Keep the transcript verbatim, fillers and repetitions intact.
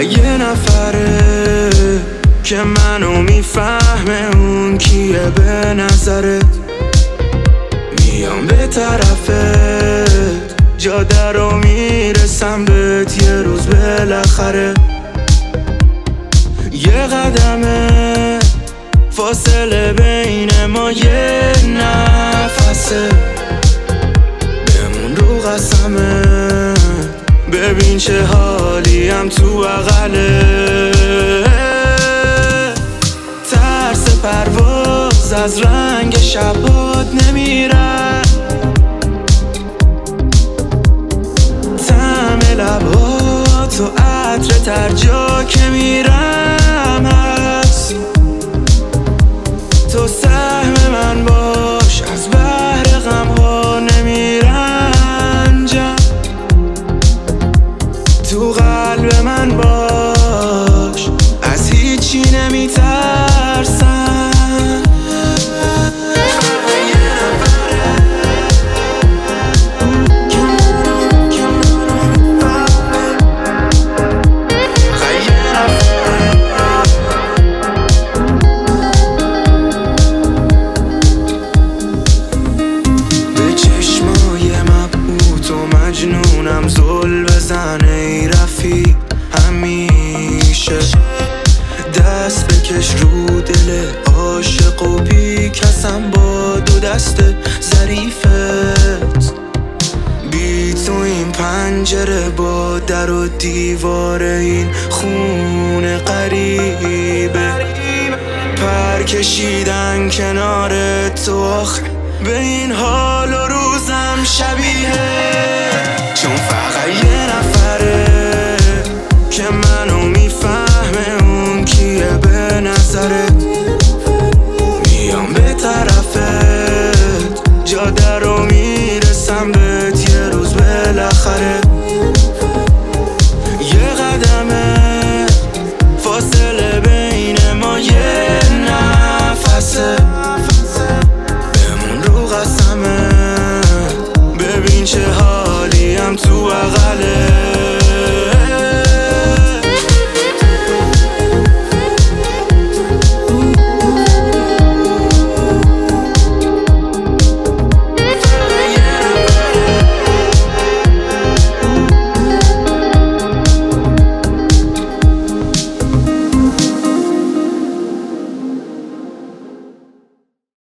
فقط یه نفره که منو میفهمه، اون کیه به نظرت؟ میام به طرفت، جاده رو میرسم بهت یه روز بالاخره. یه قدمه فاصله بین ما، یه نفسه، بمون رو قسمه، ببین چه حالیم تو بغله. ترس پرواز از رنگ شبات نمیرن، طعم لبات و عطر ترجا که میرم هست. تو سهم من باش، از بحر غم ها نمیرنجم. تو قلب من باش، از هیچی نمیترسم. مجنونم زل بزنه ای رفیق، همیشه دست بکش رو دل عاشق و بیکسم با دو دست ظریفت. بی تو این پنجره با در و دیوار این خونه غریبه، پر کشیدن کنار تو آخه به این حال و روزم شبیه. چون فقط یه نفر